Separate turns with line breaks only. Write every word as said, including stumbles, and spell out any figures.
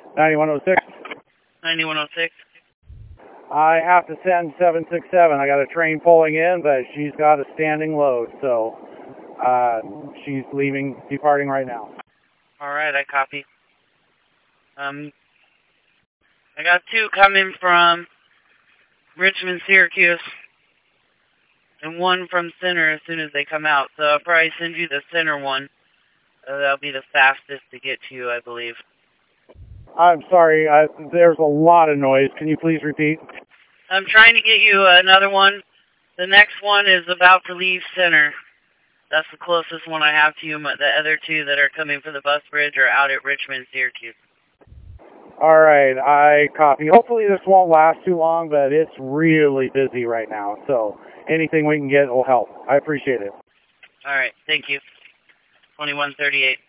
ninety-one oh six.
ninety-one oh six.
I have to send seven six seven. I got a train pulling in, but she's got a standing load, so uh, she's leaving, departing right now.
All right, I copy. Um, I got two coming from Richmond, Syracuse, and one from Center as soon as they come out. So I'll probably send you the Center one. Uh, that'll be the fastest to get to you, I believe.
I'm sorry, I, there's a lot of noise. Can you please repeat?
I'm trying to get you another one. The next one is about to leave Center. That's the closest one I have to you. The other two that are coming for the bus bridge are out at Richmond, Syracuse.
All right, I copy. Hopefully this won't last too long, but it's really busy right now. So anything we can get will help. I appreciate it.
All right, thank you. twenty-one thirty-eight.